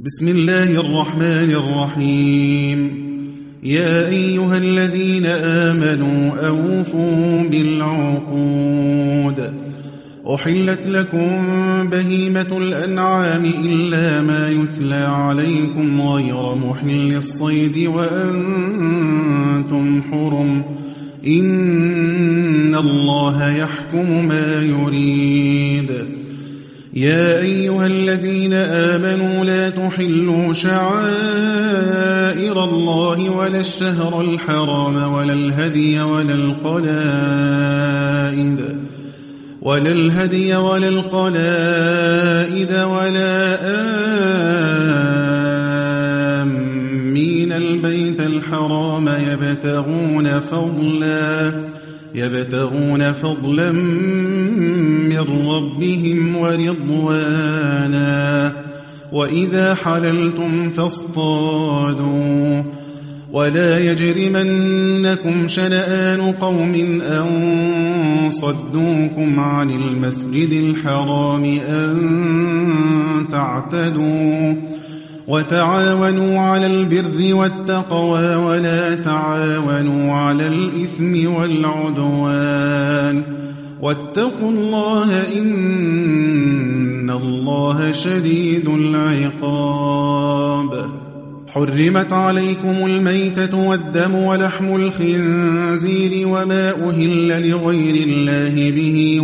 بسم الله الرحمن الرحيم. يا أيها الذين آمنوا أوفوا بالعقود. أحلت لكم بهيمة الأنعام إلا ما يتلى عليكم غير محل الصيد وأنتم حرم. إن الله يحكم ما يريد. يا أيها الذين آمنوا لا تحلوا شعائر الله ولا الشهر الحرام ولا الهدي ولا القلائد ولا آمين البيت الحرام يبتغون فضلا من ربهم ورضوانا. وإذا حللتم فاصطادوا ولا يجرمنكم شنآن قوم أن صدوكم عن المسجد الحرام أن تعتدوا. وتعاونوا على البر والتقوى ولا تعاونوا على الإثم والعدوان. واتقوا الله إن الله شديد العقاب. حرمت عليكم الميتة والدم ولحم الخنزير وما أهل لغير الله به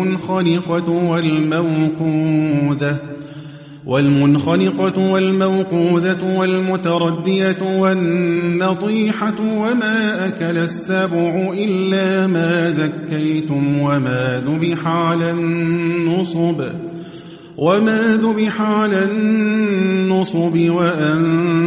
والمنخنقة والموقوذة والمتردية والنطيحة وما أكل السبع إلا ما ذكيتم وما ذبح على النصب وأن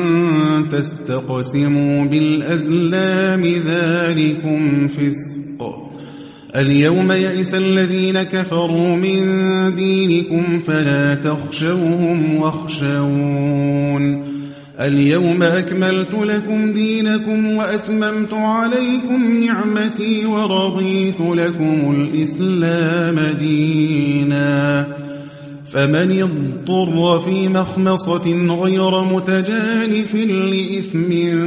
تستقسموا بالأزلام ذلكم فسق. اليوم يئس الذين كفروا من دينكم فلا تخشوهم واخشون. اليوم أكملت لكم دينكم وأتممت عليكم نعمتي ورضيت لكم الإسلام دينا. فمن اضطر في مخمصة غير متجانف لإثم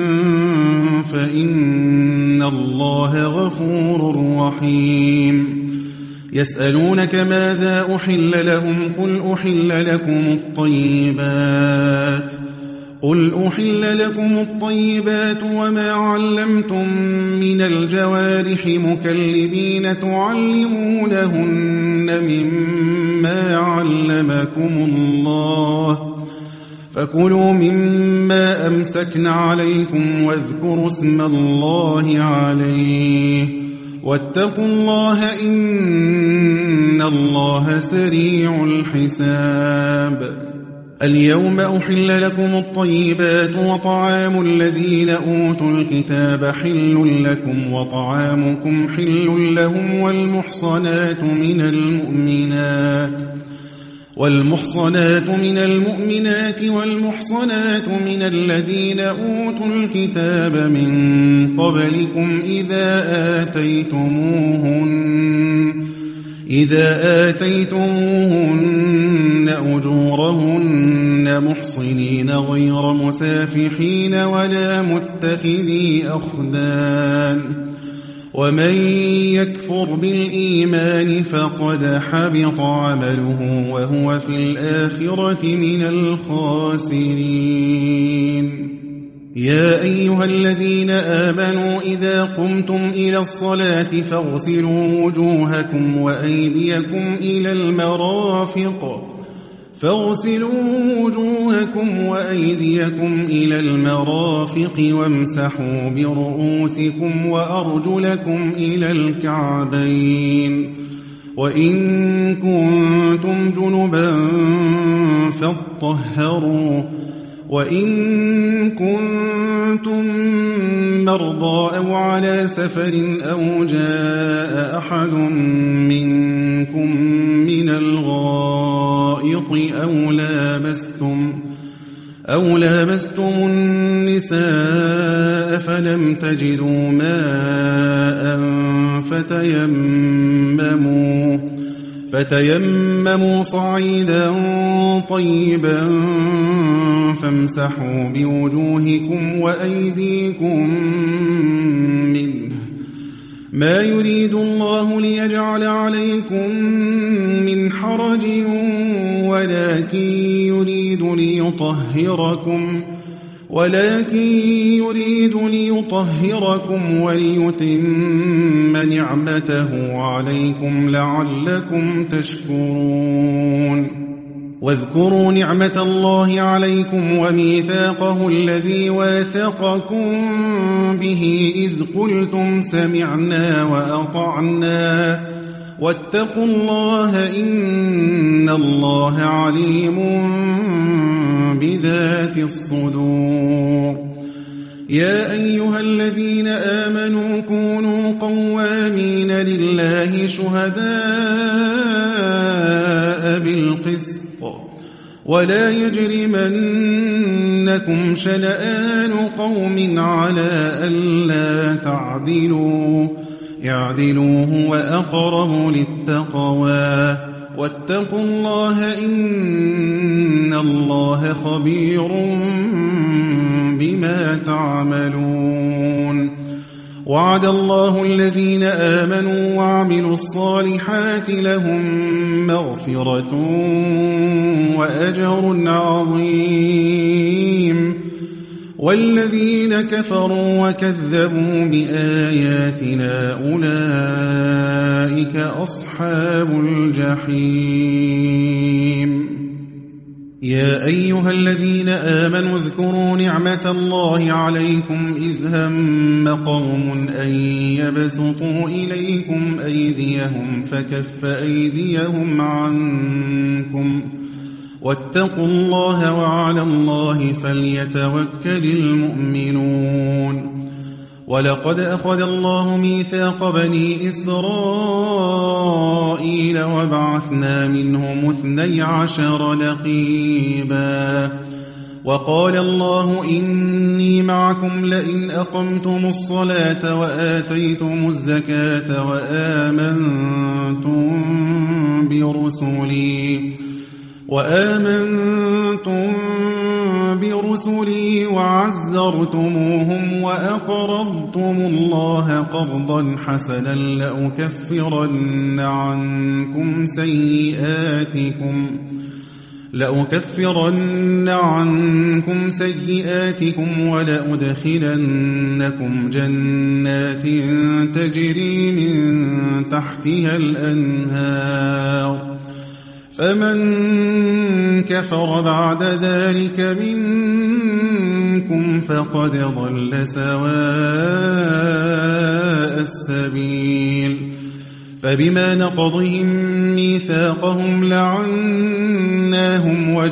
فإن الله غفور رحيم. يسألونك ماذا أحل لهم قل أحل لكم الطيبات وما علمتم من الجوارح مكلبين تعلمونهن مما علمكم الله فكلوا مما أمسكن عليكم واذكروا اسم الله عليه واتقوا الله إن الله سريع الحساب. اليوم أحل لكم الطيبات وطعام الذين أوتوا الكتاب حل لكم وطعامكم حل لهم والمحصنات من المؤمنات والمحصنات من الذين أوتوا الكتاب من قبلكم إذا آتيتموهن أجورهن محصنين غير مسافحين ولا متخذي أخدان. ومن يكفر بالإيمان فقد حبط عمله وهو في الآخرة من الخاسرين. يا أيها الذين آمنوا إذا قمتم إلى الصلاة فاغسلوا وجوهكم وأيديكم إلى المرافق وامسحوا برؤوسكم وأرجلكم إلى الكعبين. وإن كنتم جنبا فاطهروا وإن كنتم مرضى أو على سفر أو جاء أحد منكم من الغائط أو لامستم النساء فلم تجدوا ماء فتيمموا صعيدا طيبا فامسحوا بوجوهكم وأيديكم منه ما يريد الله ليجعل عليكم من حرج ولكن يريد ليطهركم وليتم نعمته عليكم لعلكم تشكرون واذكروا نعمة الله عليكم وميثاقه الذي واثقكم به إذ قلتم سمعنا وأطعنا واتقوا الله إن الله عليم بذات الصدور يا أيها الذين آمنوا كونوا قوامين لله شهداء بالقسط ولا يجرمنكم شنآن قوم على ألا تعدلوا اعدلوا هو أقرب للتقوى واتقوا الله إن الله خبير بما تعملون وعد الله الذين آمنوا وعملوا الصالحات لهم مغفرة وأجر عظيم والذين كفروا وكذبوا بآياتنا أولئك أصحاب الجحيم يا أيها الذين آمنوا اذكروا نعمة الله عليكم إذ هم قوم أن يبسطوا إليكم أيديهم فكف أيديهم عنكم واتقوا الله وعلى الله فليتوكل المؤمنون ولقد أخذ الله ميثاق بني إسرائيل وبعثنا منهم 12 نقيبا وقال الله إني معكم لئن أقمتم الصلاة وآتيتم الزكاة وآمنتم برسلي وعزرتموهم وأقرضتم الله قرضا حسنا لأكفرن عنكم سيئاتكم ولأدخلنكم جنات تجري من تحتها الأنهار فمن كفر بعد ذلك منكم فقد ضل سواء السبيل فبما نقضهم ميثاقهم لعناهم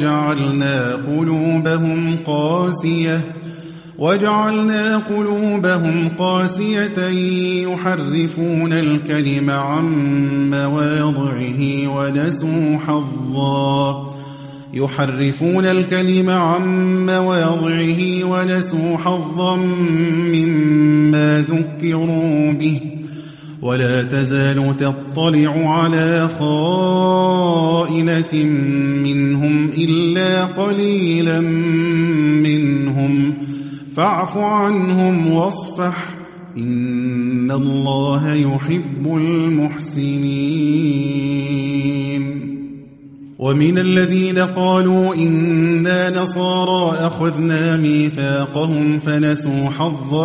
وجعلنا قلوبهم قاسية يحرفون الكلم عن مواضعه ونسوا حظا مما ذكروا به ولا تزال تطلع على خائنة منهم إلا قليلا منهم فاعف عنهم واصفح إن الله يحب المحسنين ومن الذين قالوا إنا نصارى أخذنا ميثاقهم فنسوا حظا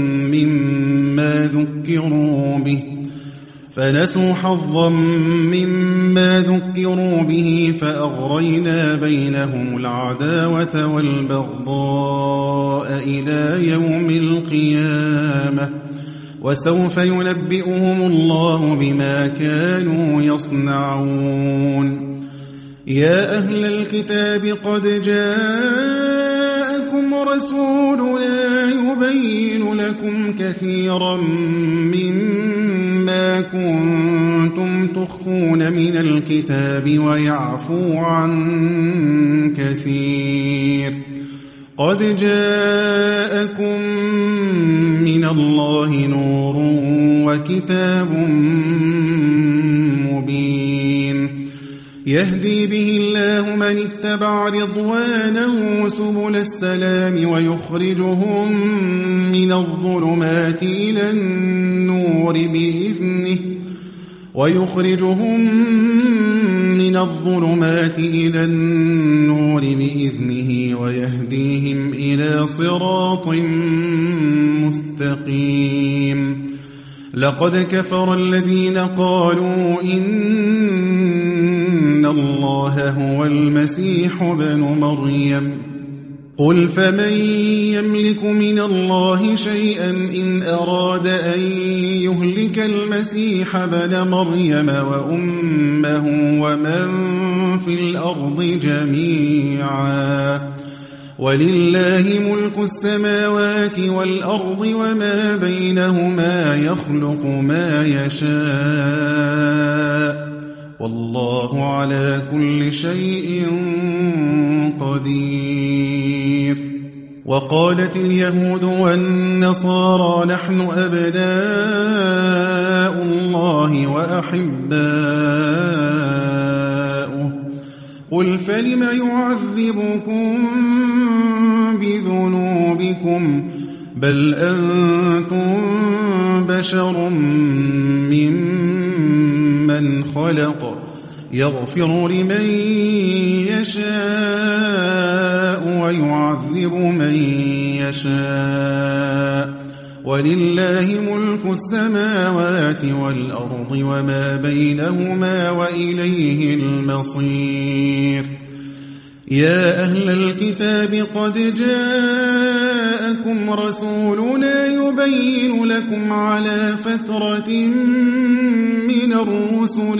مما ذكروا به فأغرينا بينهم العداوة والبغضاء إلى يوم القيامة وسوف ينبئهم الله بما كانوا يصنعون يا أهل الكتاب قد جاءكم رسولنا يبين لكم كثيرا مما كنتم تخفون من الكتاب ويعفو عن كثير قد جاءكم من الله نور وكتاب مبين يهدي به الله من اتبع رضوانه سبل السلام ويخرجهم من الظلمات إلى النور بإذنه ويهديهم إلى صراط مستقيم. لقد كفر الذين قالوا إن الله هو المسيح ابن مريم قل فمن يملك من الله شيئا إن أراد أن يهلك المسيح ابن مريم وأمه ومن في الأرض جميعا ولله ملك السماوات والأرض وما بينهما يخلق ما يشاء والله على كل شيء قدير. وقالت اليهود والنصارى نحن أبناء الله وأحباؤه قل فلم يعذبكم بذنوبكم بل أنتم بشر ممن خلق يغفر لمن يشاء ويعذب من يشاء ولله ملك السماوات والأرض وما بينهما وإليه المصير. يا أهل الكتاب قد جاءكم رسولنا يبين لكم على فترة من الرسل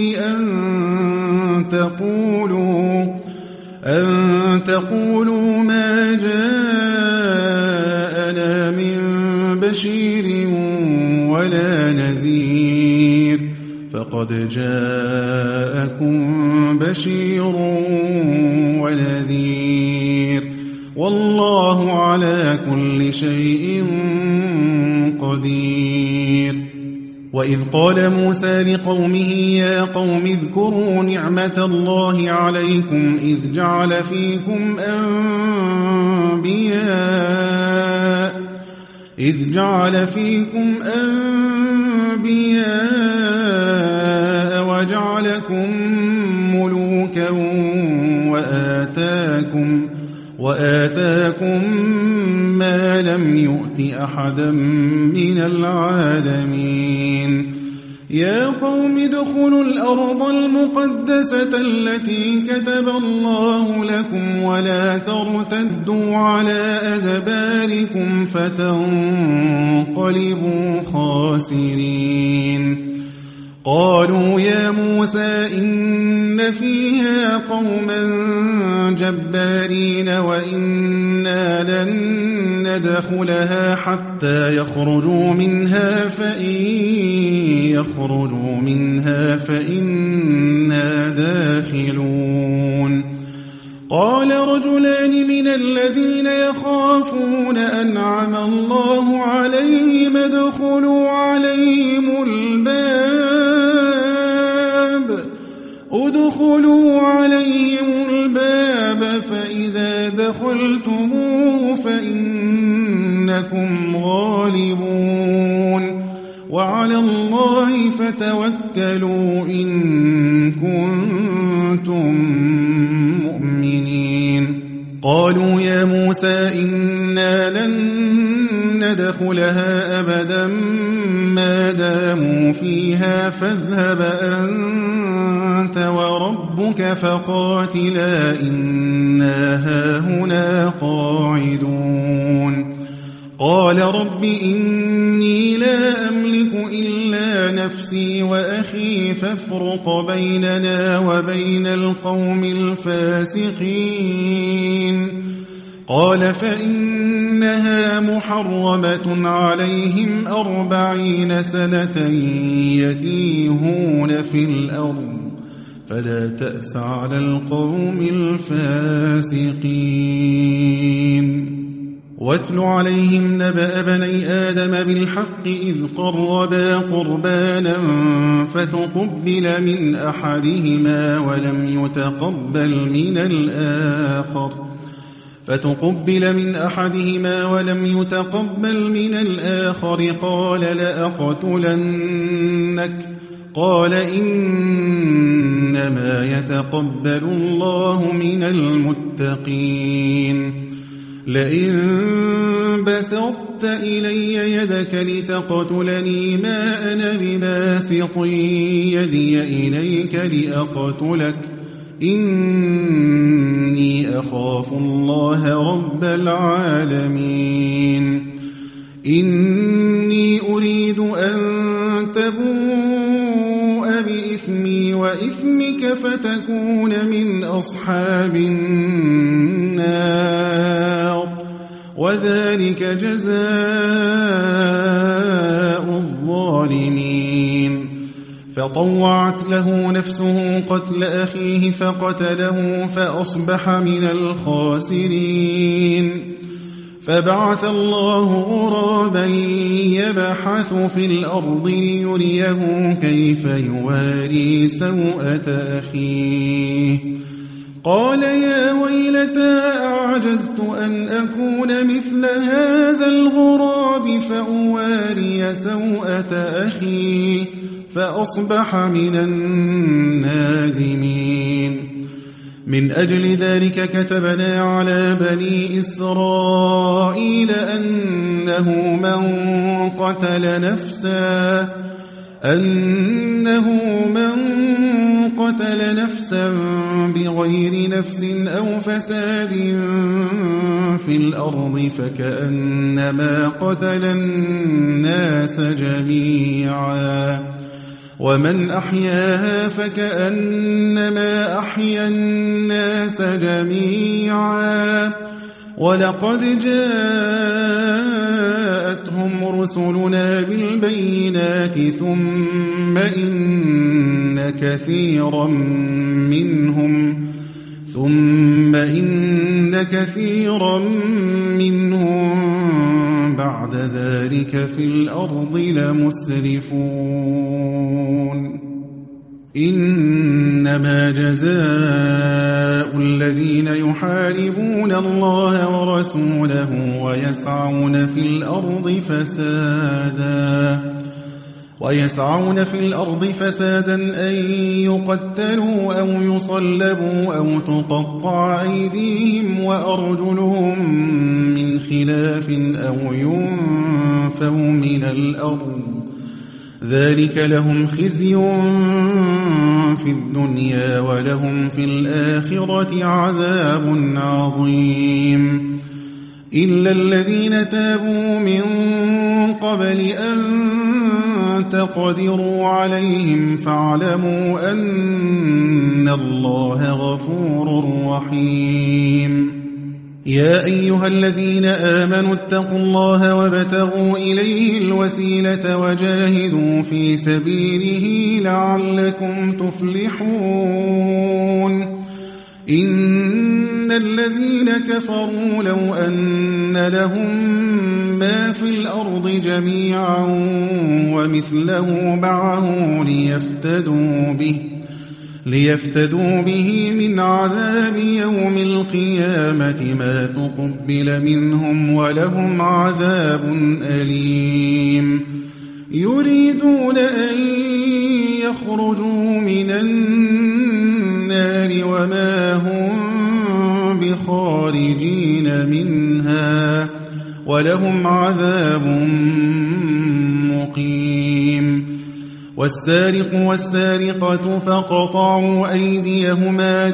أن تقولوا ما جاءنا من بشير ولا نذير فقد جاءكم بشير ونذير والله على كل شيء قدير. وإذ قال موسى لقومه يا قوم اذكروا نعمة الله عليكم إذ جعل فيكم أنبياء وجعلكم ملوكا وآتاكم ما لم يؤت أحدا من العالمين. يا قوم ادخلوا الأرض المقدسة التي كتب الله لكم ولا ترتدوا على أدباركم فتنقلبوا خاسرين. قالوا يا موسى إن فيها قوما جبارين وإنا لن ندخلها حتى يخرجوا منها فإنا داخلون. قال رجلان من الذين يخافون أنعم الله عليهم ادخلوا عليهم الباب فإذا دخلتموه فإنكم غالبون وعلى الله فتوكلوا إن كنتم مؤمنين. قالوا يا موسى إنا لن ندخلها أبدا ما داموا فيها فاذهب أنت وربك فقاتلا إنا هاهنا قاعدون. قال رب إني لا أملك إلا نفسي وأخي فافرق بيننا وبين القوم الفاسقين. قال فإنها محرمة عليهم 40 سنة يتيهون في الأرض فلا تأس على القوم الفاسقين. واتل عليهم نبأ بني آدم بالحق إذ قربا قربانا فتقبل من أحدهما ولم يتقبل من الآخر قال لأقتلنك قال إنما يتقبل الله من المتقين لئن بسطت إلي يدك لتقتلني ما أنا بباسط يدي إليك لأقتلك إني أخاف الله رب العالمين إني أريد أن تبوء بإثمي وإثمك فتكون من أصحاب النار وذلك جزاء الظالمين فطوعت له نفسه قتل أخيه فقتله فأصبح من الخاسرين فبعث الله غرابا يبحث في الأرض ليريه كيف يواري سوءة أخيه قال يا ويلتى أعجزت أن أكون مثل هذا الغراب فأواري سوءة أخي فأصبح من النادمين من أجل ذلك كتبنا على بني إسرائيل أنه من قتل نفسا بغير نفس أو فساد في الأرض فكأنما قتل الناس جميعا ومن أحياها فكأنما أحيا الناس جميعا ولقد جاءتهم رسلنا بالبينات ثم إن كثيرا منهم بعد ذلك في الأرض لمسرفون إنما جزاء الذين يحاربون الله ورسوله ويسعون في الأرض فسادا أن يقتلوا أو يصلبوا أو تقطع أيديهم وأرجلهم من خلاف أو ينفوا من الأرض ذلك لهم خزي في الدنيا ولهم في الآخرة عذاب عظيم إلا الذين تابوا من قبل أن تقدروا عليهم فاعلموا أن الله غفور رحيم يا أيها الذين آمنوا اتقوا الله وابتغوا إليه الوسيلة وجاهدوا في سبيله لعلكم تفلحون إن الذين كفروا لو أن لهم ما في الأرض جميعا ومثله معه ليفتدوا به من عذاب يوم القيامة ما تقبل منهم ولهم عذاب أليم يريدون أن يخرجوا من النار وما هم بخارجين منها ولهم عذاب مقيم والسارق والسارقة فقطعوا أيديهما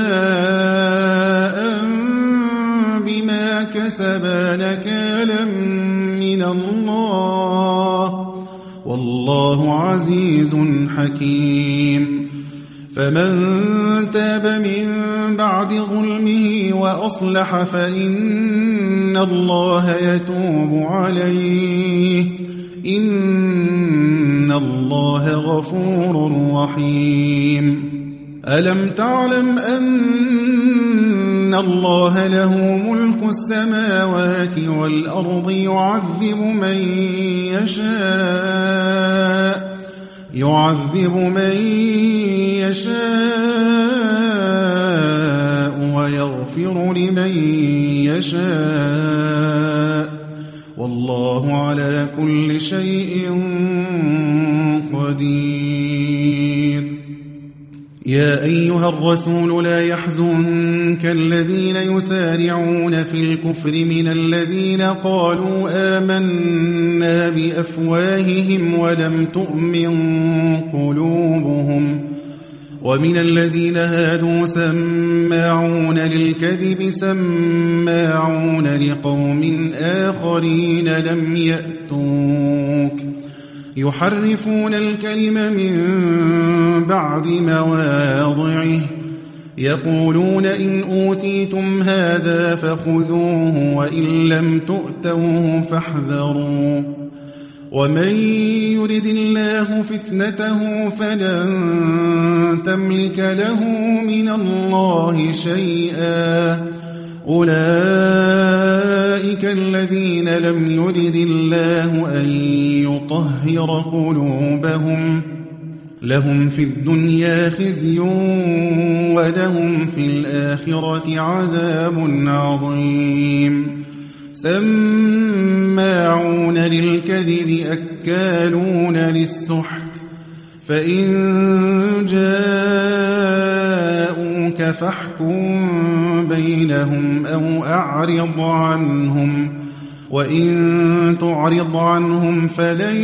جزاء بما كسبا نكالا من الله والله عزيز حكيم فمن تاب من بعد ظلمه وأصلح فإن الله يتوب عليه إن الله غفور رحيم ألم تعلم أن إن الله له ملك السماوات والأرض يعذب من يشاء ويغفر لمن يشاء والله على كل شيء قدير. يا أيها الرسول لا يحزنك الذين يسارعون في الكفر من الذين قالوا آمنا بأفواههم ولم تؤمن قلوبهم ومن الذين هادوا سماعون للكذب سماعون لقوم آخرين لم يأتوك يحرفون الكلم من بعد مواضعه يقولون إن أوتيتم هذا فخذوه وإن لم تؤتوه فاحذروا ومن يرد الله فتنته فلن تملك له من الله شيئا أولئك الذين لم يرد الله أن يطهر قلوبهم لهم في الدنيا خزي ولهم في الآخرة عذاب عظيم سماعون للكذب أكالون للسحت فإن جاءوك فاحكم بينهم أو أعرض عنهم وإن تعرض عنهم فلن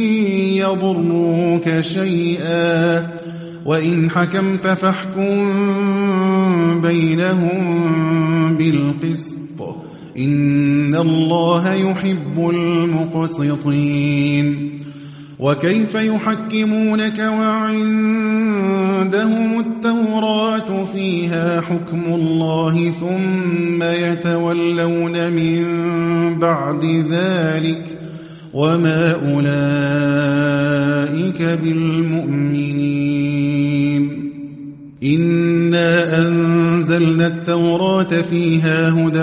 يضروك شيئا وإن حكمت فاحكم بينهم بالقسط إن الله يحب المقسطين. وكيف يحكمونك وعندهم التوراة فيها حكم الله ثم يتولون من بعد ذلك وما أولئك بالمؤمنين. إنا أنزلنا التوراة فيها هدى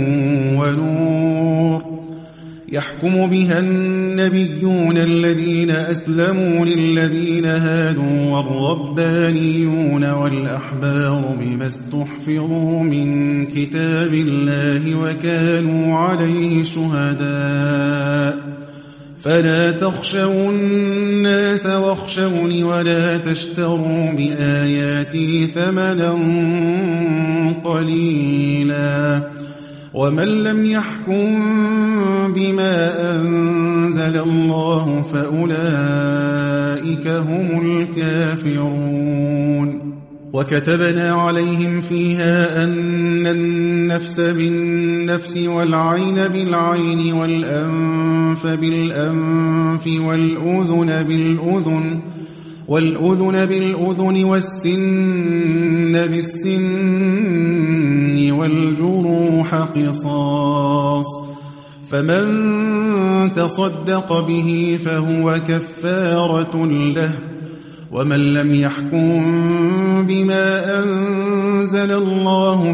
ونور يحكم بها النبيون الذين أسلموا للذين هادوا والربانيون والأحبار بما استحفظوا من كتاب الله وكانوا عليه شهداء فلا تخشوا الناس واخشوني ولا تشتروا بآياتي ثمنا قليلا ومن لم يحكم بما أنزل الله فأولئك هم الكافرون. وكتبنا عليهم فيها أن النفس بالنفس والعين بالعين والأنف بالأنف والأذن بالأذن والسن بالسن والجروح قصاص فمن تصدق به فهو كفارة له ومن لم يحكم بما أنزل الله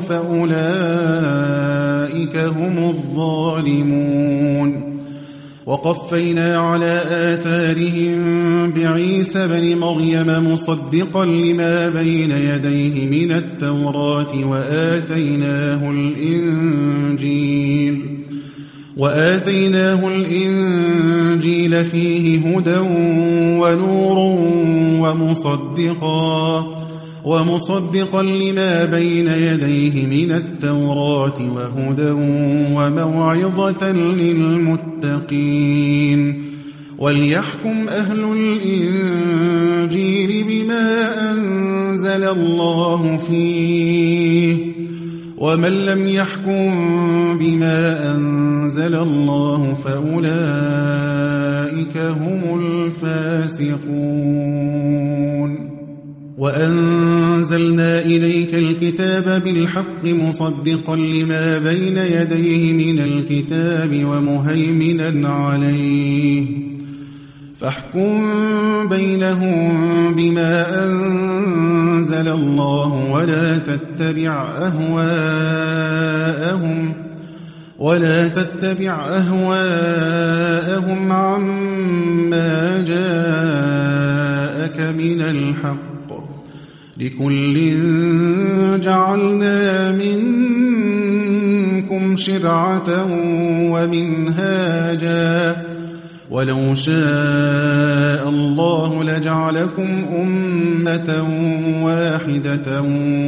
فأولئك هم الظالمون. وقفينا على آثارهم بعيسى بن مريم مصدقا لما بين يديه من التوراة وآتيناه الإنجيل فيه هدى ونور ومصدقا لما بين يديه من التوراة وهدى وموعظة للمتقين. وليحكم أهل الإنجيل بما أنزل الله فيه ومن لم يحكم بما أنزل الله فأولئك هم الفاسقون. وأنزلنا إليك الكتاب بالحق مصدقا لما بين يديه من الكتاب ومهيمنا عليه فاحكم بينهم بما أنزل الله ولا تتبع أهواءهم عما جاءك من الحق لكل جعلنا منكم شرعة ومنهاجا ولو شاء الله لجعلكم أمة واحدة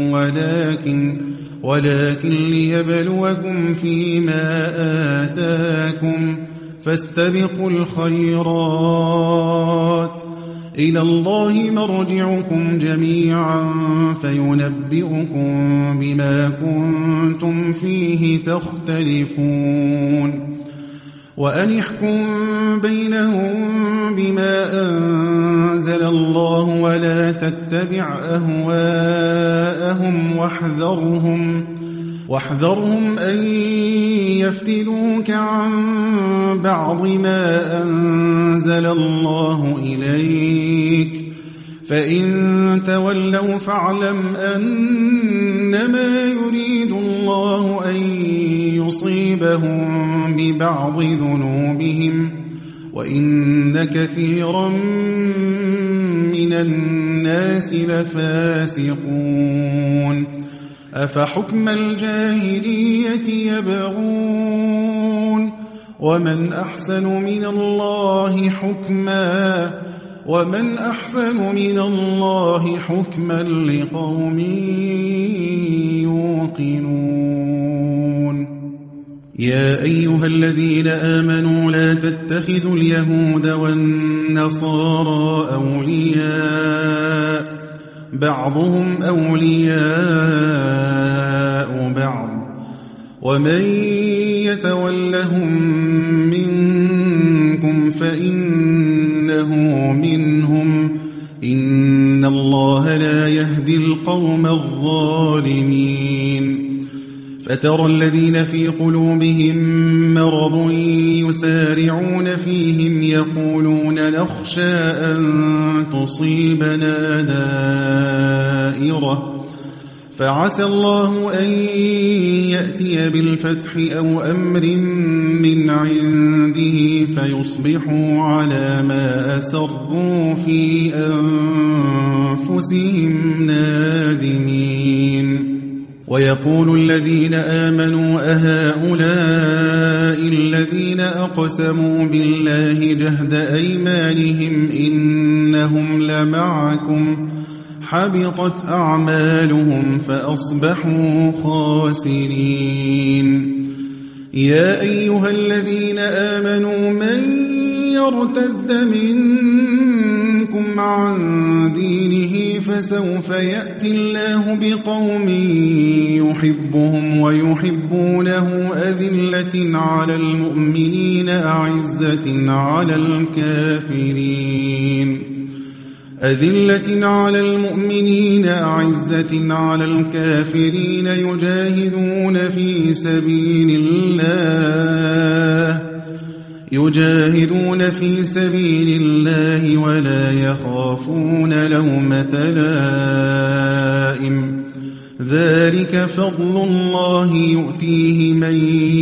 ولكن ليبلوكم فيما آتاكم فاستبقوا الخيرات إلى الله مرجعكم جميعا فينبئكم بما كنتم فيه تختلفون وأن احكم بينهم بما أنزل الله ولا تتبع أهواءهم واحذرهم أن يفتنوك عن بعض ما أنزل الله إليك فإن تولوا فاعلم أنما يريد الله أن يصيبهم ببعض ذنوبهم وإن كثيرا من الناس لفاسقون أفحكم الجاهلية يبغون ومن أحسن من الله حكما لقوم يوقنون يا أيها الذين آمنوا لا تتخذوا اليهود والنصارى أولياء بعضهم أولياء بعض ومن يتولهم منكم فإنه منهم إن الله لا يهدي القوم الظالمين فترى الذين في قلوبهم مرض يسارعون فيهم يقولون نخشى أن تصيبنا دائرة فعسى الله أن يأتي بالفتح أو أمر من عنده فيصبحوا على ما أسروا في أنفسهم نادمين ويقول الذين آمنوا أهؤلاء الذين أقسموا بالله جهد أيمانهم إنهم لمعكم حبطت أعمالهم فأصبحوا خاسرين يا أيها الذين آمنوا من يرتد منكم عن دينه فسوف يأتي الله بقوم يحبهم ويحبونه أذلة على المؤمنين أعزة على الكافرين يجاهدون في سبيل الله ولا يخافون لومة لائم ذلك فضل الله يؤتيه من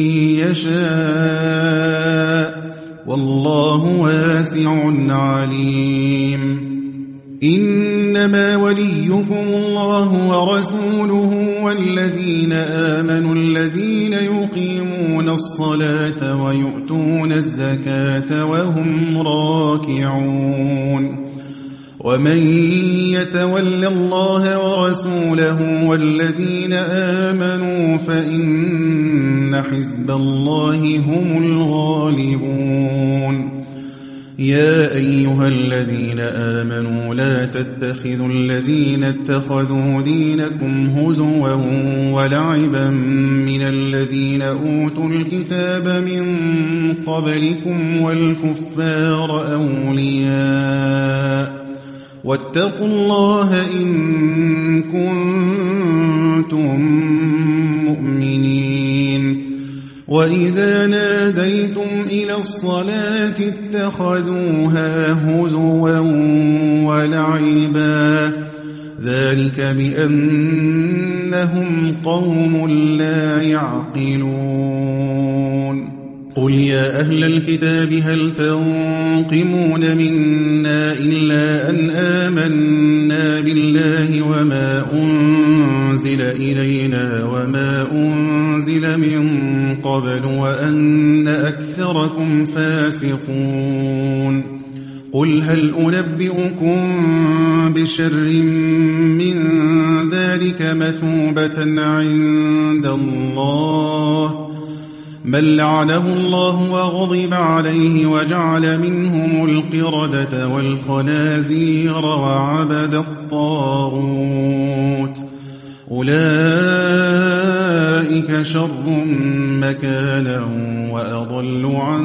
يشاء والله واسع عليم إنما وليكم الله ورسوله والذين آمنوا الذين يقيمون الصلاة ويؤتون الزكاة وهم راكعون ومن يتول الله ورسوله والذين آمنوا فإن حزب الله هم الغالبون يا أيها الذين آمنوا لا تتخذوا الذين اتخذوا دينكم هزوا ولعبا من الذين أوتوا الكتاب من قبلكم والكفار أولياء واتقوا الله إن كنتم مؤمنين وإذا ناديتم إلى الصلاة اتخذوها هزوا ولعبا ذلك بأنهم قوم لا يعقلون قل يا أهل الكتاب هل تنقمون منا إلا أن آمنا بالله وما أنزل إلينا وما أنزل من قبل وأن أكثركم فاسقون قل هل أنبئكم بشر من ذلك مثوبة عند الله من لعنه الله وغضب عليه وجعل منهم القردة والخنازير وعبد الطاغوت أولئك شر مكانا وأضل عن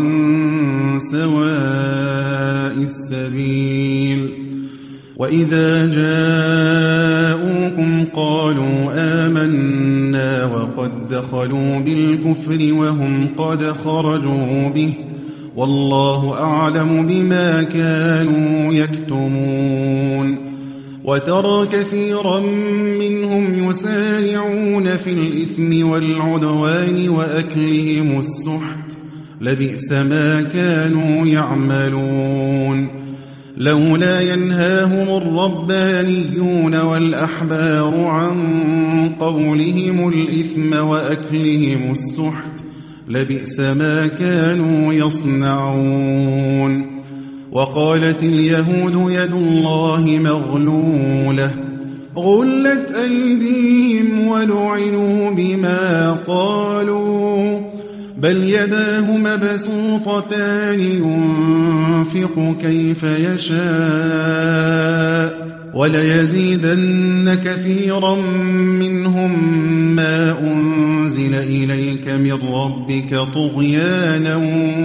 سواء السبيل وإذا جاءوكم قالوا آمنا وقد دخلوا بالكفر وهم قد خرجوا به والله أعلم بما كانوا يكتمون وترى كثيرا منهم يسارعون في الإثم والعدوان وأكلهم السحت لبئس ما كانوا يعملون لولا ينهاهم الربانيون والأحبار عن قولهم الإثم وأكلهم السحت لبئس ما كانوا يصنعون وقالت اليهود يد الله مغلولة غلت أيديهم ولعنوا بما قالوا بل يداه مبسوطتان ينفق كيف يشاء وليزيدن كثيرا منهم ما أنزل إليك من ربك طغيانا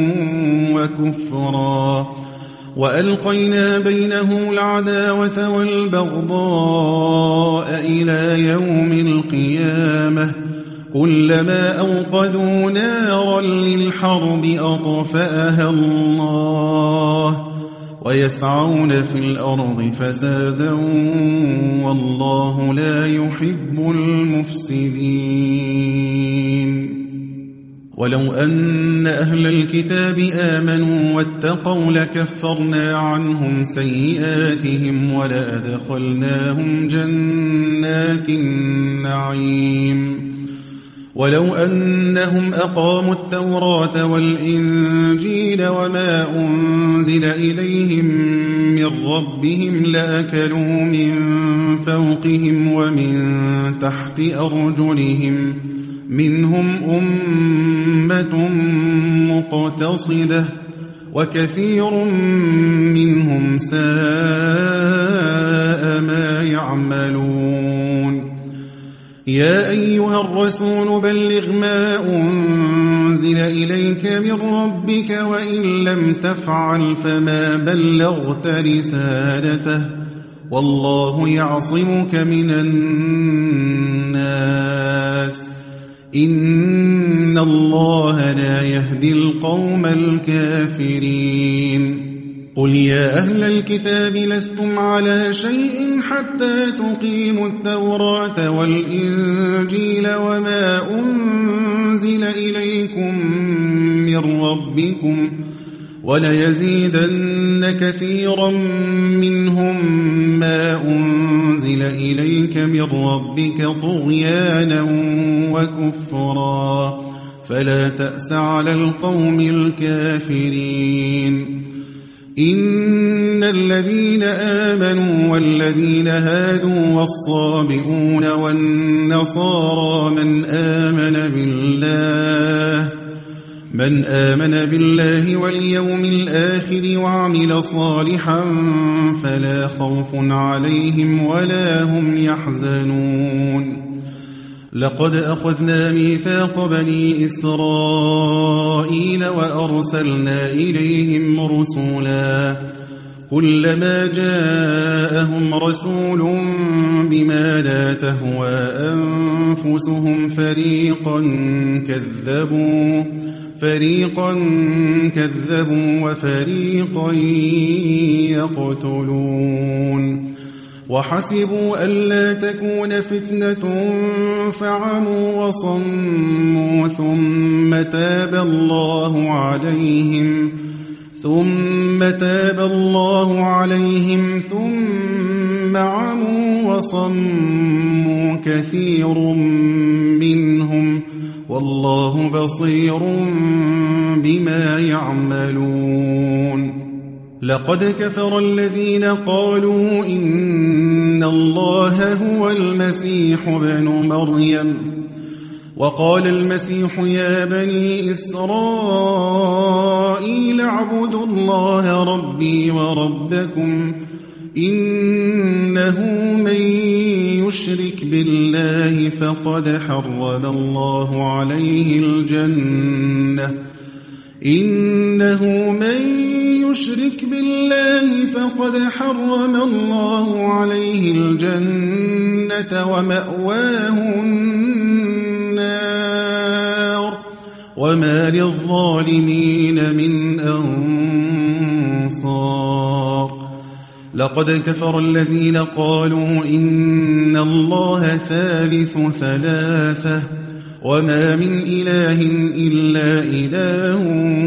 وكفرا وألقينا بينهم العداوة والبغضاء إلى يوم القيامة كلما أوقدوا نارا للحرب أطفأها الله ويسعون في الأرض فسادا والله لا يحب المفسدين ولو أن أهل الكتاب آمنوا واتقوا لكفرنا عنهم سيئاتهم ولأدخلناهم جنات النعيم ولو أنهم أقاموا التوراة والإنجيل وما أنزل إليهم من ربهم لأكلوا من فوقهم ومن تحت أرجلهم منهم أمة مقتصدة وكثير منهم ساء ما يعملون يا أيها الرسول بلغ ما أنزل إليك من ربك وإن لم تفعل فما بلغت رسالته والله يعصمك من الناس إن الله لا يهدي القوم الكافرين قل يا أهل الكتاب لستم على شيء حتى تقيموا التوراة والإنجيل وما أنزل إليكم من ربكم وليزيدن كثيرا منهم ما أنزل إليك من ربك طغيانا وكفرا فلا تأس على القوم الكافرين إن الذين آمنوا والذين هادوا والصابئون والنصارى من آمن بالله واليوم الآخر وعمل صالحا فلا خوف عليهم ولا هم يحزنون لقد أخذنا ميثاق بني إسرائيل وأرسلنا إليهم رسلا كلما جاءهم رسول بما لا تهوى أنفسهم فريقا كذبوا وفريقا يقتلون وحسبوا ألا تكون فتنة فعموا وصموا ثم تاب الله عليهم ثم عموا وصموا كثير منهم والله بصير بما يعملون لقد كفر الذين قالوا إن الله هو المسيح ابن مريم وقال المسيح يا بني إسرائيل اعبدوا الله ربي وربكم إنه من يشرك بالله فقد حرم الله عليه الجنة ومأواه النار وما للظالمين من أنصار لقد كفر الذين قالوا إن الله ثالث ثلاثة وما من إله إلا إله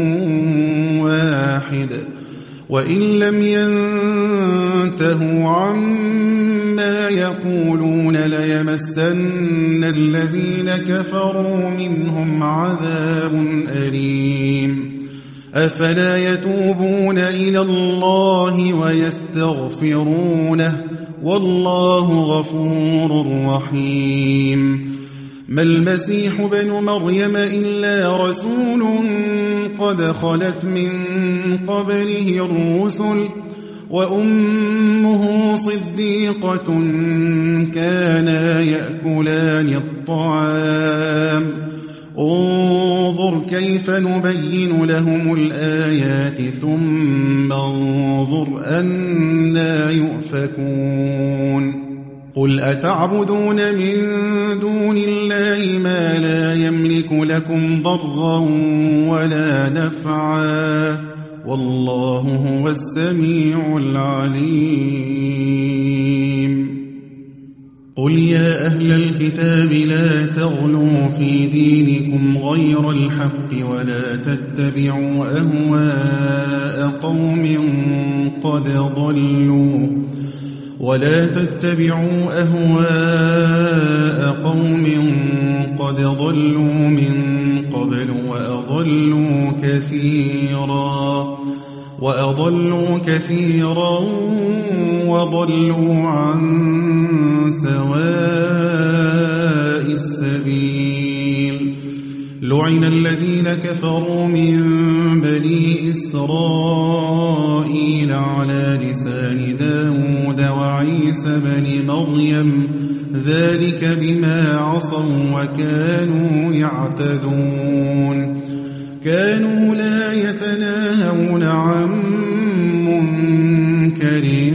واحد وإن لم ينتهوا عما يقولون ليمسن الذين كفروا منهم عذاب أليم أفلا يتوبون إلى الله ويستغفرونه والله غفور رحيم ما المسيح ابن مريم إلا رسول قد خلت من قبله الرسل وأمه صديقة كانا يأكلان الطعام انظر كيف نبين لهم الآيات ثم انظر أنى يؤفكون قل أتعبدون من دون الله ما لا يملك لكم ضرا ولا نفعا والله هو السميع العليم قل يا أهل الكتاب لا تغلوا في دينكم غير الحق ولا تتبعوا أهواء قوم قد ضلوا من قبل وأضلوا كثيرا وضلوا عن سواء السبيل لعن الذين كفروا من بني إسرائيل على لسان داود وعيسى بن مريم ذلك بما عصوا وكانوا يعتدون كانوا لا يتناهون عن منكر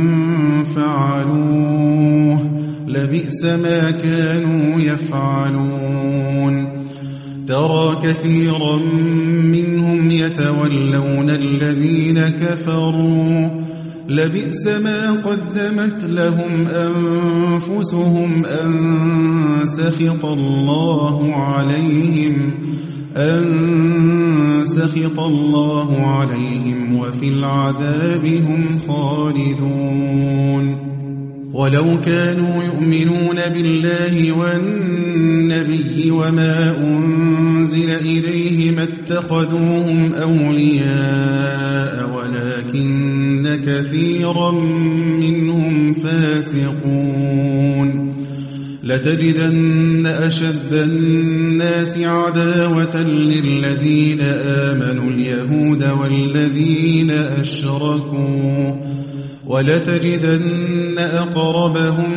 فعلوه لبئس ما كانوا يفعلون ترى كثيرا منهم يتولون الذين كفروا لبئس ما قدمت لهم أنفسهم أن سخط الله عليهم وفي العذاب هم خالدون ولو كانوا يؤمنون بالله والنبي وما أنزل إليه ما اتخذوهم أولياء ولكن كثيرا منهم فاسقون لتجدن أشد الناس عداوة للذين آمنوا اليهود والذين أشركوا ولتجدن أقربهم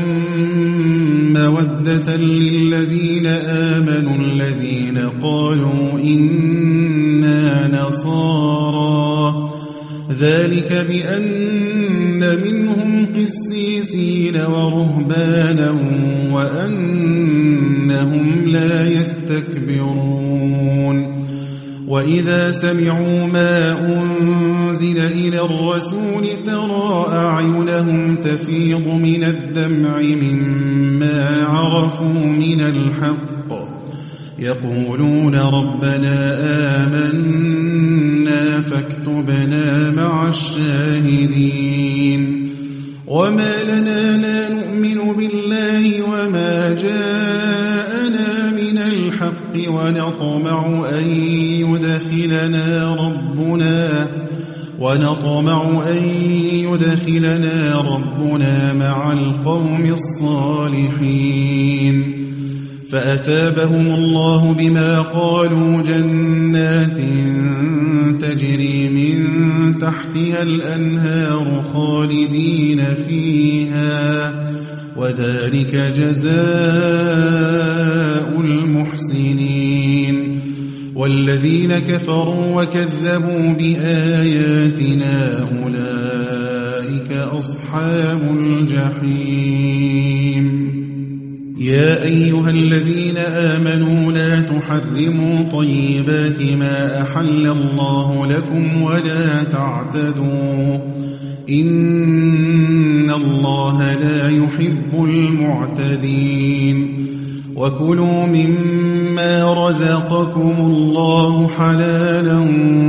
مودة للذين آمنوا الذين قالوا إنا نصارى ذلك بأن منهم قسيسين ورهبانا وأنهم لا يستكبرون وإذا سمعوا ما أنزل إلى الرسول ترى أعينهم تفيض من الدمع مما عرفوا من الحق يقولون ربنا آمنا فاكتبنا مع الشاهدين وما لنا لا نؤمن بالله وما جاءنا من الحق ونطمع أن يدخلنا ربنا مع القوم الصالحين فأثابهم الله بما قالوا جنات تجري من تحتها الأنهار خالدين فيها وذلك جزاء المحسنين والذين كفروا وكذبوا بآياتنا أولئك أصحاب الجحيم يا أيها الذين آمنوا لا تحرموا طيبات ما أحل الله لكم ولا تعتدوا إن الله لا يحب المعتدين وكلوا مما رزقكم الله حلالا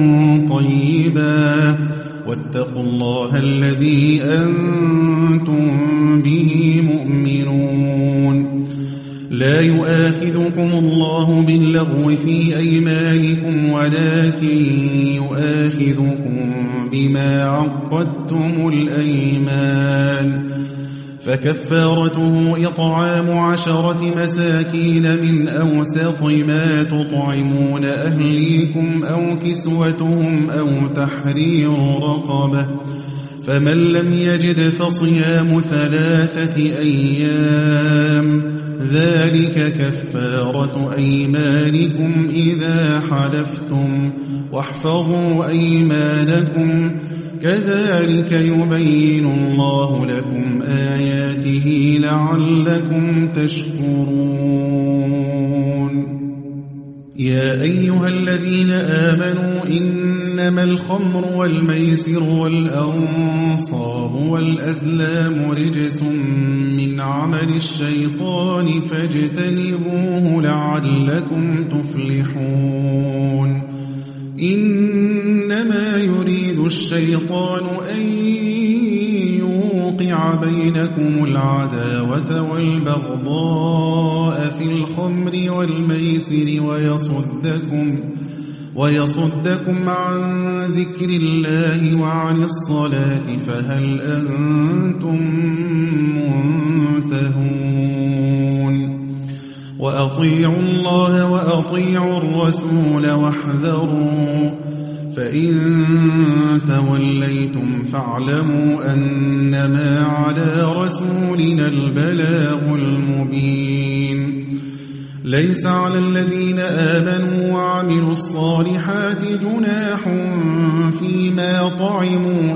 طيبا واتقوا الله الذي أنتم به مؤمنون لا يؤاخذكم الله باللغو في أيمانكم ولكن يؤاخذكم بما عقدتم الأيمان فكفارته إطعام 10 مساكين من أوسط ما تطعمون أهليكم أو كسوتهم أو تحرير رقبة فمن لم يجد فصيام 3 أيام ذلك كفارة أيمانكم إذا حلفتم واحفظوا أيمانكم كذلك يبين الله لكم آياته لعلكم تشكرون يا أيها الذين آمنوا إنما الخمر والميسر والأنصاب والأزلام رجس من عمل الشيطان فاجتنبوه لعلكم تفلحون إنما يريد الشيطان أن يوقع بينكم العداوة والبغضاء في الخمر والميسر ويصدكم عن ذكر الله وعن الصلاة فهل أنتم منتهون وأطيعوا الله وأطيعوا الرسول واحذروا فإن توليتم فاعلموا أنما على رسولنا البلاغ المبين ليس على الذين آمنوا وعملوا الصالحات جناح فيما طعموا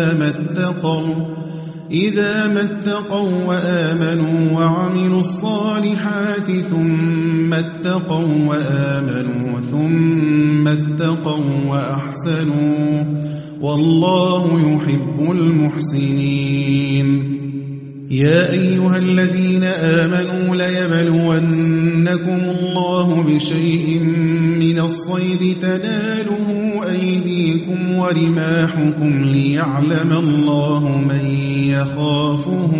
إذا ما اتقوا وآمنوا وعملوا الصالحات ثم اتقوا وآمنوا ثم اتقوا وأحسنوا والله يحب المحسنين يا أيها الذين آمنوا ليبلونكم الله بشيء من الصيد تناله أيديكم ورماحكم ليعلم الله من يخافه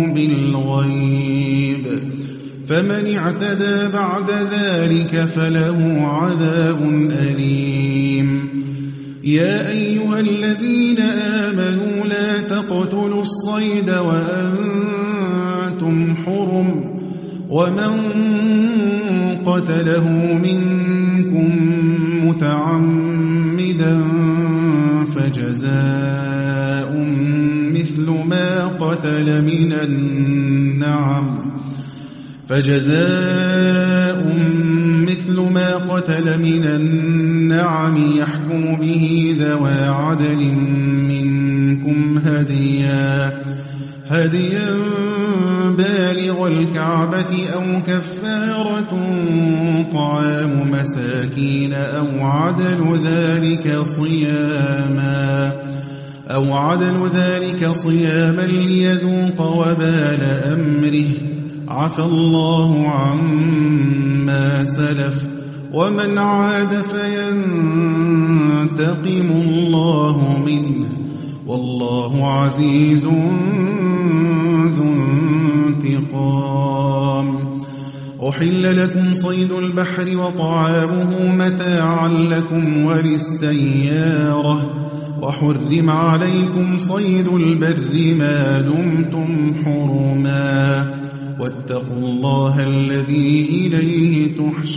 بالغيب فمن اعتدى بعد ذلك فله عذاب أليم يا أيها الذين آمنوا لا تقتلوا الصيد وأنتم حرم ومن قتله منكم متعمدا فجزاء مثل ما السابقة لمن النعم يحكم به ذوى عدل منكم هديا بالغ الكعبة أو كفارة طعام مساكين أو عدل ذلك صياما ليذوق وبال أمره عفى الله عما سلف ومن عاد فينتقم الله منه والله عزيز ذو انتقام. أحل لكم صيد البحر وطعامه متاعا لكم وللسيارة وحرم عليكم صيد البر ما دمتم حرما واتقوا الله الذي إليه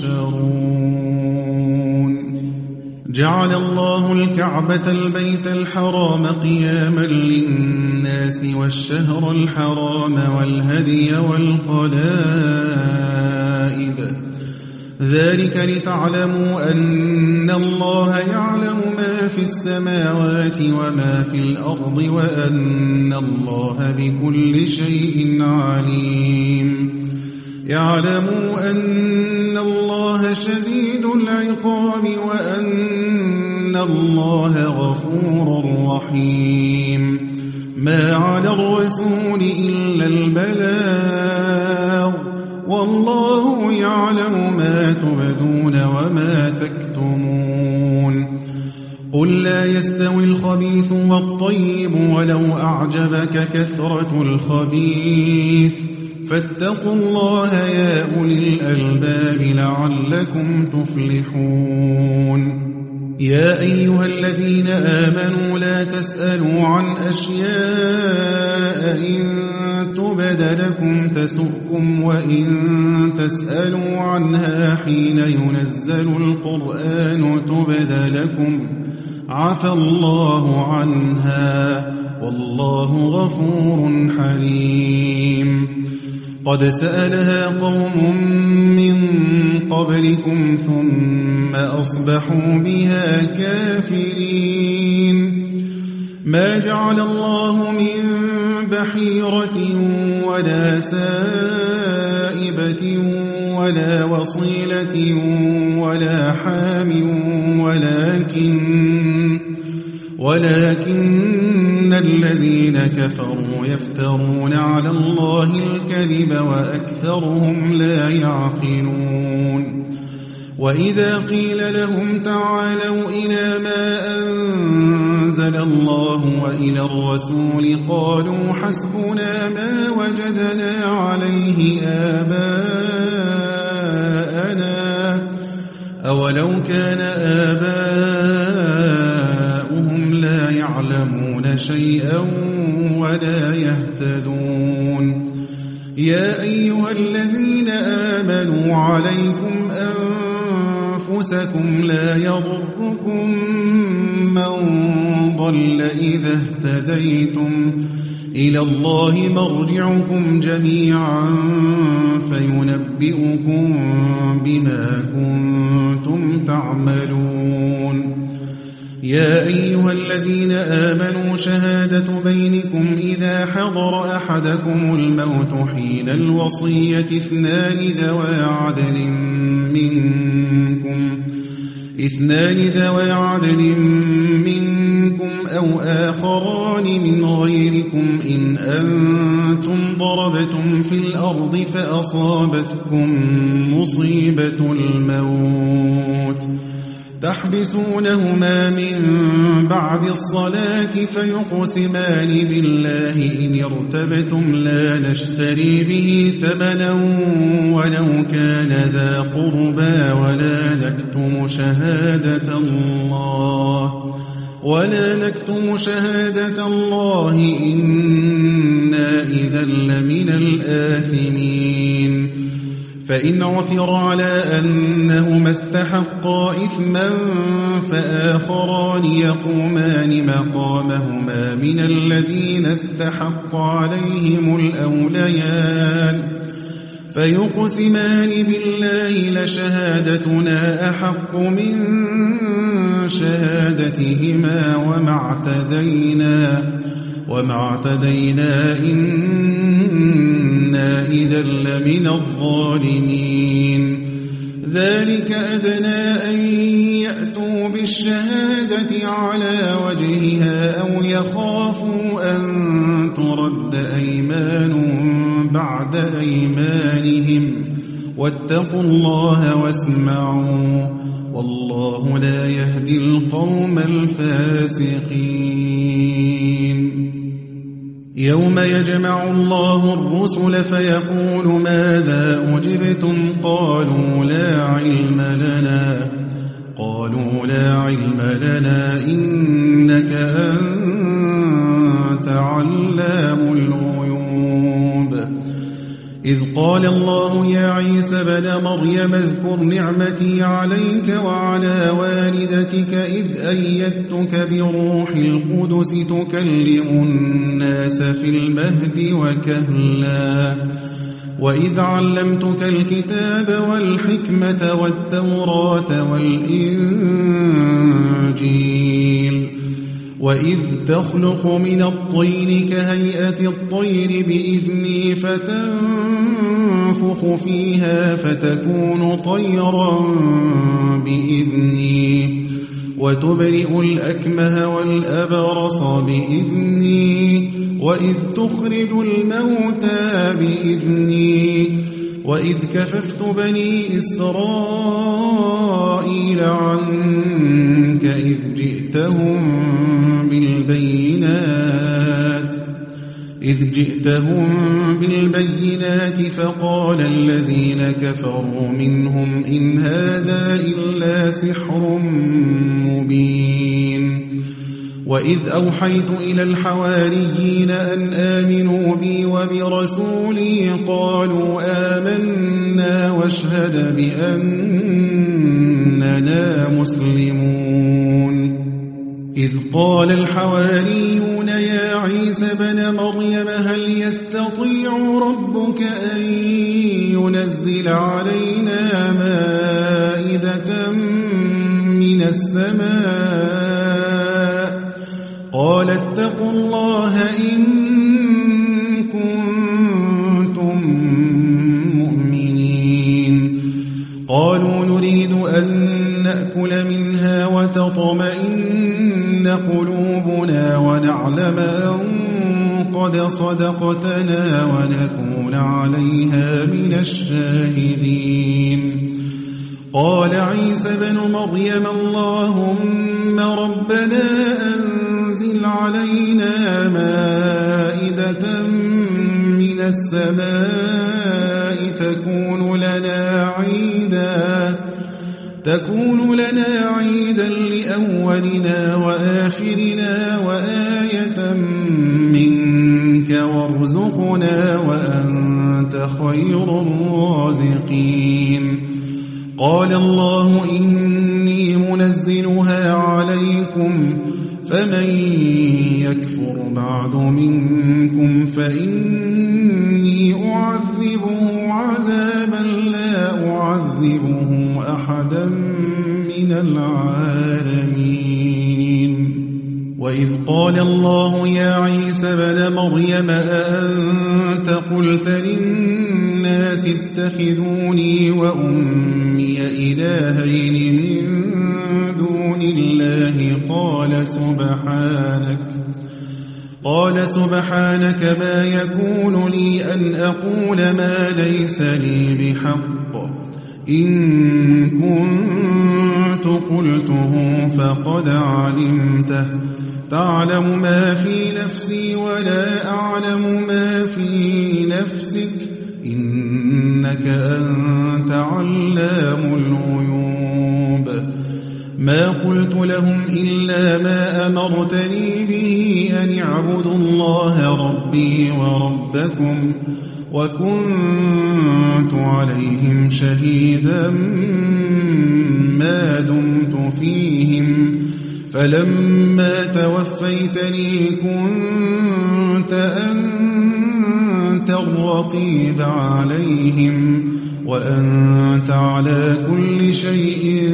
تحشرون. جعل الله الكعبة البيت الحرام قياما للناس والشهر الحرام والهدي والقلائد ذلك لتعلموا أن الله يعلم ما في السماوات وما في الأرض وأن الله بكل شيء عليم. يعلموا أن الله شديد العقاب وأن الله غفور رحيم. ما على الرسول إلا البلاغ والله يعلم ما تبدون وما تكتمون. قل لا يستوي الخبيث والطيب ولو أعجبك كثرة الخبيث فاتقوا الله يا أولي الألباب لعلكم تفلحون. يا أيها الذين آمنوا لا تسألوا عن أشياء إن تبد لكم تسؤكم وإن تسألوا عنها حين ينزل القرآن تبد لكم عفى الله عنها والله غفور حليم. قد سألها قوم من قبلكم ثم أصبحوا بها كافرين. ما جعل الله من بحيرة ولا سائبة ولا وصيلة ولا حام ولكن الذين كفروا يفترون على الله الكذب وأكثرهم لا يعقلون. وإذا قيل لهم تعالوا إلى ما أنزل الله وإلى الرسول قالوا حسبنا ما وجدنا عليه آباءنا أولو كان آباؤهم لا يعلمون شيئا ولا يهتدون. يا أيها الذين آمنوا عليكم أنفسكم لا يضركم من ضل إذا اهتديتم إلى الله مرجعكم جميعا فينبئكم بما كنتم تعملون. يا أيها الذين آمنوا شهادة بينكم إذا حضر أحدكم الموت حين الوصية اثنان ذوى عدل منكم أو آخران من غيركم إن أنتم ضربتم في الأرض فأصابتكم مصيبة الموت تحبسونهما من بعد الصلاة فيقسمان بالله إن ارتبتم لا نشتري به ثمنا ولو كان ذا قربى ولا نكتم شهادة الله إنا إذا لمن الآثمين. فإن عثر على أنهما استحقا إثما فآخران يقومان مقامهما من الذين استحق عليهم الأوليان فيقسمان بالله لشهادتنا أحق من شهادتهما وما اعتدينا إنا إذا لمن الظالمين ذلك أدنى أن يأتوا بالشهادة على وجهها أو يخافوا أن ترد أيمان بعد أيمانهم واتقوا الله واسمعوا والله لا يهدي القوم الفاسقين يوم يجمع الله الرسل فيقول ماذا أجبتم قالوا لا علم لنا إنك أنت علام الغيوب إذ قال الله يا عيسى بن مريم اذكر نعمتي عليك وعلى والدتك إذ أيدتك بروح القدس تكلم الناس في المهد وكهلا وإذ علمتك الكتاب والحكمة والتوراة والإنجيل وإذ تخلق من الطين كهيئة الطير بإذني فتنفخ فيها فتكون طيرا بإذني وتبرئ الأكمه والأبرص بإذني وإذ تخرج الموتى بإذني وإذ كففت بني إسرائيل عنك إذ جئتهم بالبينات فقال الذين كفروا منهم إن هذا إلا سحر مبين وإذ أوحيت إلى الحواريين أن آمنوا بي وبرسولي قالوا آمنا واشهد بأننا مسلمون إذ قال الحواريون يا عيسى بن مريم هل يستطيع ربك أن ينزل علينا مائدة من السماء قال اتقوا الله إن كنتم مؤمنين قالوا نريد أن نأكل منها وتطمئن قلوبنا ونعلم أن قد صدقتنا ونكون عليها من الشاهدين قال عيسى بن مريم اللهم ربنا أنزل علينا مائدة من السماء تكون لنا عيدا لأولنا وآخرنا وآية منك وارزقنا وأنت خير الرازقين قال الله إني منزلها عليكم فمن يكفر بعد منكم فإني أعذبه عذابا لا أعذبه أحدا من العالمين وإذ قال الله يا عيسى بن مريم أأنت قلت للناس اتخذوني وأمي إلهين من دون الله قال سبحانك ما يكون لي أن أقول ما ليس لي بحق إن كنت قلته فقد علمته تعلم ما في نفسي ولا أعلم ما في نفسك إنك أنت علام الغيوب ما قلت لهم إلا ما أمرتني به أن اعبدوا الله ربي وربكم وكنت عليهم شهيدا ما دمت فيهم فلما توفيتني كنت أنت الرقيب عليهم وأنت على كل شيء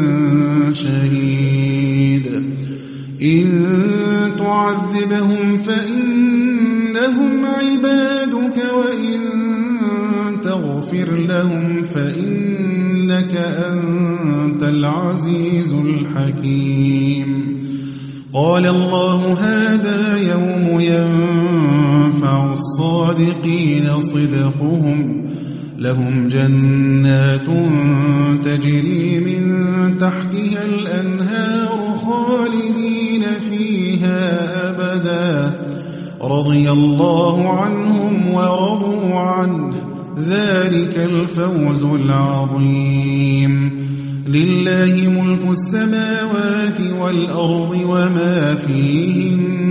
شهيد إن تعذبهم فإنهم عبادك وإن تغفر لهم فإنك أنت العزيز الحكيم قال الله هذا يوم ينفع الصادقين صدقهم لهم جنات تجري من تحتها الأنهار خالدين فيها أبدا رضي الله عنهم ورضوا عنه ذلك الفوز العظيم لله ملك السماوات والأرض وما فيهن